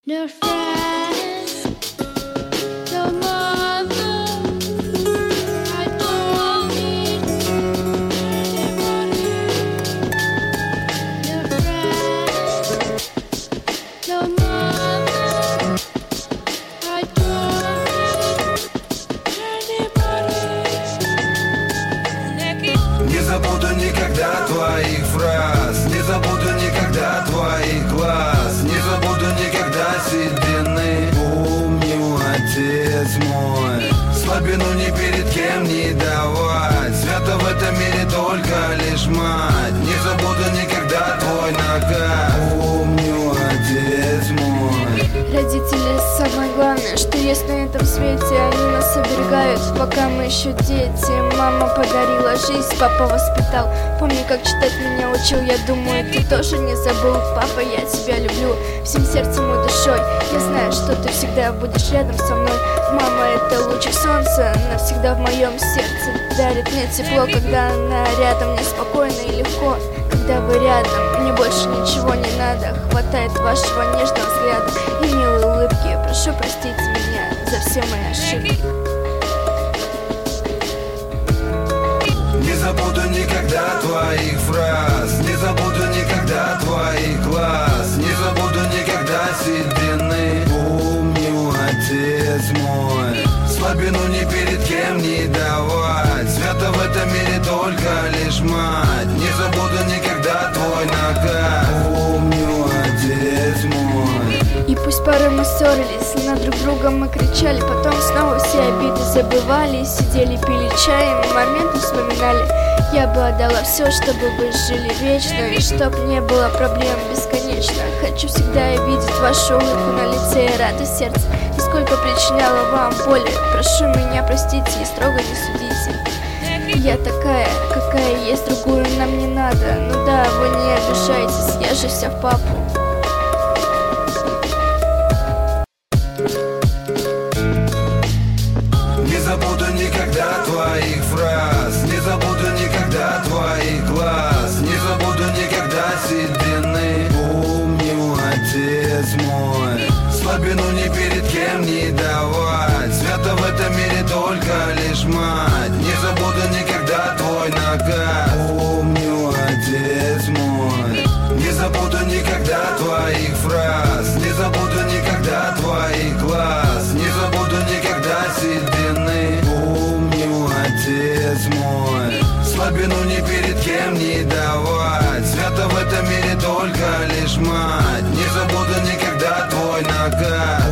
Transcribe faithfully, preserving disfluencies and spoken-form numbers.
No friends, no mother. I don't need anybody. No friends, no mother. I don't need anybody. Не забуду никогда твоих фраз, не забуду никогда твоих глаз, не забуду никогда седины. Помню, отец мой, слабину ни перед кем не давать. Свято в этом мире только лишь мать. Не забуду никогда твой наказ. Помню, отец мой. Родители — самое главное, что есть на этом свете. Они нас оберегают, пока мы еще дети. Мама подарила жизнь, папа воспитал. Помню, как читать меня учил. Я думаю, ты тоже не забыл. Папа, я тебя люблю всем сердцем и душой. Я знаю, что ты всегда будешь рядом со мной. Мама — это лучик солнца, навсегда в моем сердце. Дарит мне тепло, когда она рядом. Мне спокойно и легко, когда вы рядом. Мне больше ничего не надо. Хватает вашего нежного взгляда и милой улыбки. Прошу простить меня за все мои ошибки. Не забуду никогда твоих фраз, не забуду никогда твоих глаз, не забуду никогда седины. Помню, отец мой, слабину ни перед кем не давать. Свято в этом мире только лишь мать. Не забуду никогда твой наказ. Помню, отец мой. И пусть порой мы ссорились, на друг друга мы кричали, потом снова все обиды забывали, сидели, пили чай, и моменты вспоминали. Я бы отдала все, чтобы вы жили вечно, и чтоб не было проблем бесконечно. Хочу всегда видеть вашу улыбку на лице и радость сердца. И сколько причиняла вам боли, прошу меня простите и строго не судите. Я такая, какая есть, другую нам не надо. Ну да, вы не обижайтесь, я же вся в папу. Не забуду никогда твоих фраз, не забуду никогда твоих глаз, не забуду никогда седины. Помню, отец мой, слабину ни перед кем не давать. Свято в этом мире только лишь мать. Не забуду никогда твой наказ. Помню, отец мой, не забуду никогда твоих фраз, не забуду никогда твоих глаз, не забуду никогда седины. Помню, отец мой, слабину ни перед кем не давать. Свято в этом мире только лишь мать. Не забуду никогда твой наказ.